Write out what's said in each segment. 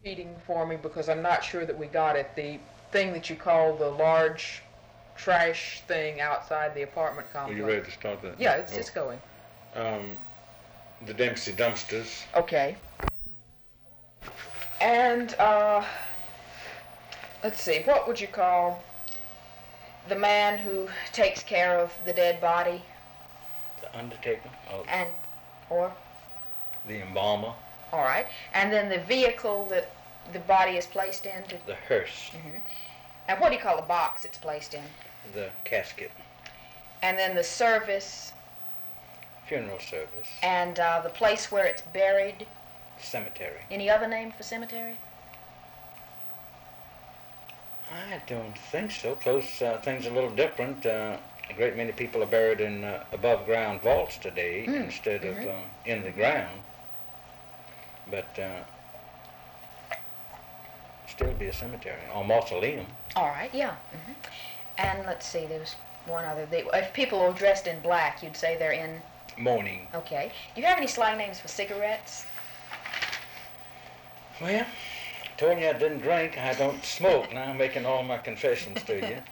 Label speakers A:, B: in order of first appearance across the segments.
A: Repeating for me because I'm not sure that we got it. The thing that you call the large trash thing outside the apartment
B: Are
A: complex.
B: you ready to start that?
A: Yeah, it's going.
B: The Dempsey dumpsters.
A: Okay. And let's see, what would you call the man who takes care of the dead body?
B: The undertaker. Oh,
A: And or
B: the embalmer.
A: all right. And then the vehicle that the body is placed in.
B: The hearse.
A: And what do you call the box it's placed in?
B: The casket.
A: And then the service.
B: Funeral service.
A: And the place where it's buried.
B: Cemetery.
A: Any other name for cemetery?
B: I don't think so. Close things are a little different. A great many people are buried in above ground vaults today instead of in the ground. But still be a cemetery or mausoleum.
A: All right, yeah. And let's see, there was one other. If people are dressed in black, you'd say they're in
B: mourning.
A: Okay. Do you have any slang names for cigarettes?
B: Well, I told you I didn't drink. I don't smoke. Now I'm making all my confessions to you.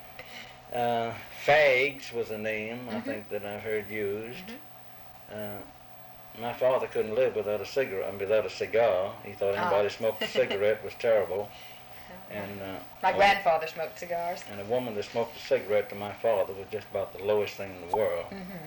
B: Fags was a name I think that I've heard used. My father couldn't live without a cigarette, without a cigar. He thought anybody smoked a cigarette was terrible. And
A: my grandfather smoked cigars.
B: And a woman that smoked a cigarette to my father was just about the lowest thing in the world.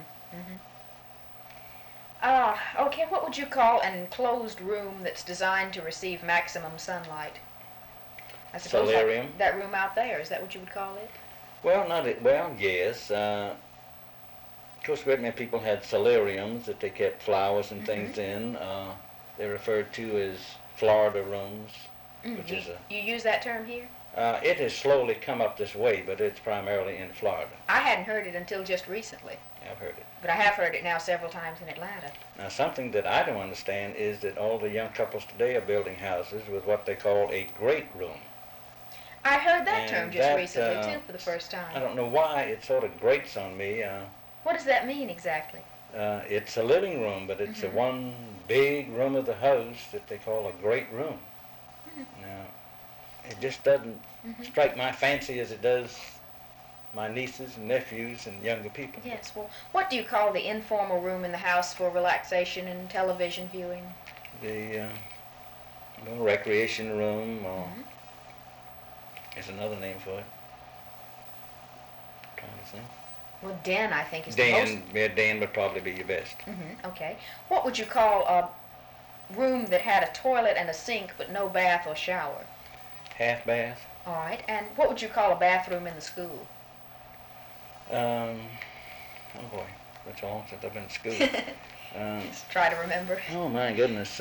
A: Okay, what would you call an enclosed room that's designed to receive maximum sunlight? I suppose
B: solarium.
A: That room out there, is that what you would call it?
B: Well, yes. Of course, great many people had solariums that they kept flowers and things in. They're referred to as Florida rooms, which is
A: You use that term here?
B: It has slowly come up this way, but it's primarily in Florida.
A: I hadn't heard it until just recently.
B: I've heard it.
A: But I have heard it now several times in Atlanta.
B: Now, something that I don't understand is that all the young couples today are building houses with what they call a great room.
A: I heard that term just recently, too, for the first time.
B: I don't know why it sort of grates on me.
A: What does that mean exactly?
B: It's a living room, but it's the one big room of the house that they call a great room. Now, it just doesn't strike my fancy as it does my nieces and nephews and younger people.
A: Yes, well, what do you call the informal room in the house for relaxation and television viewing?
B: The recreation room, or there's another name for it. I'm trying to think.
A: Well, den, I think, is
B: den,
A: the most...
B: Yeah, den would probably be your best.
A: Okay. What would you call a room that had a toilet and a sink but no bath or shower?
B: Half bath.
A: All right. And what would you call a bathroom in the school?
B: Oh boy, that's all since I've been to school.
A: Just try to remember.
B: Oh my goodness.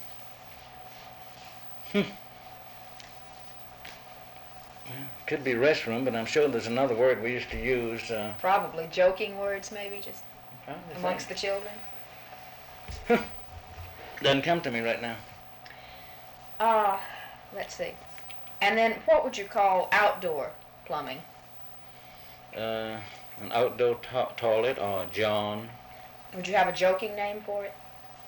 B: Could be restroom, but I'm sure there's another word we used to use.
A: Probably joking words, maybe, just amongst the children.
B: Doesn't come to me right now.
A: Let's see. And then what would you call outdoor plumbing?
B: An outdoor toilet or a john.
A: Would you have a joking name for it?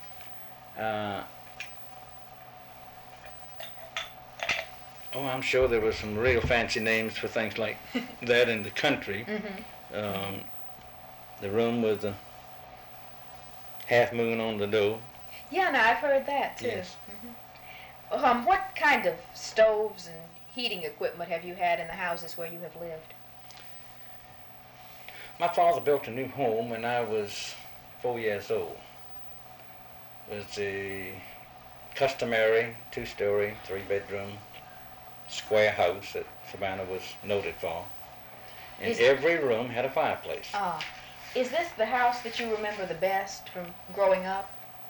B: I'm sure there were some real fancy names for things like that in the country. The room with the half moon on the door.
A: Yeah, no, I've heard that too.
B: Yes.
A: What kind of stoves and heating equipment have you had in the houses where you have lived?
B: My father built a new home when I was 4 years old. It was a customary 2-story, 3-bedroom square house that Savannah was noted for. And every room had a fireplace.
A: Is this the house that you remember the best from growing up?